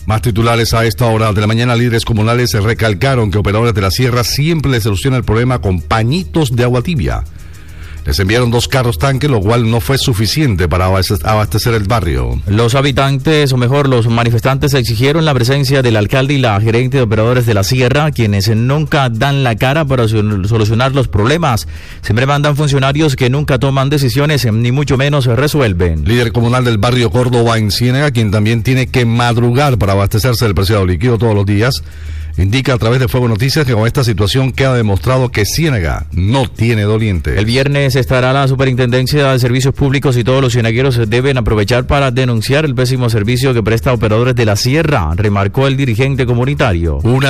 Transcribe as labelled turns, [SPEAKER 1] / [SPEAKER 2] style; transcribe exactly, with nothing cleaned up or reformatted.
[SPEAKER 1] Más titulares a esta hora de la mañana. Líderes comunales recalcaron que operadores de la sierra siempre les solucionan el problema con pañitos de agua tibia. Les enviaron dos carros tanque, lo cual no fue suficiente para abastecer el barrio.
[SPEAKER 2] Los habitantes, o mejor, los manifestantes exigieron la presencia del alcalde y la gerente de operadores de la sierra, quienes nunca dan la cara para solucionar los problemas. Siempre mandan funcionarios que nunca toman decisiones, ni mucho menos resuelven.
[SPEAKER 1] Líder comunal del barrio Córdoba en Ciénaga, quien también tiene que madrugar para abastecerse del preciado líquido todos los días, indica a través de Fuego Noticias que con esta situación queda demostrado que Ciénaga no tiene doliente.
[SPEAKER 2] El viernes estará la Superintendencia de Servicios Públicos y todos los cienagueros deben aprovechar para denunciar el pésimo servicio que presta operadores de la sierra, remarcó el dirigente comunitario.
[SPEAKER 1] Una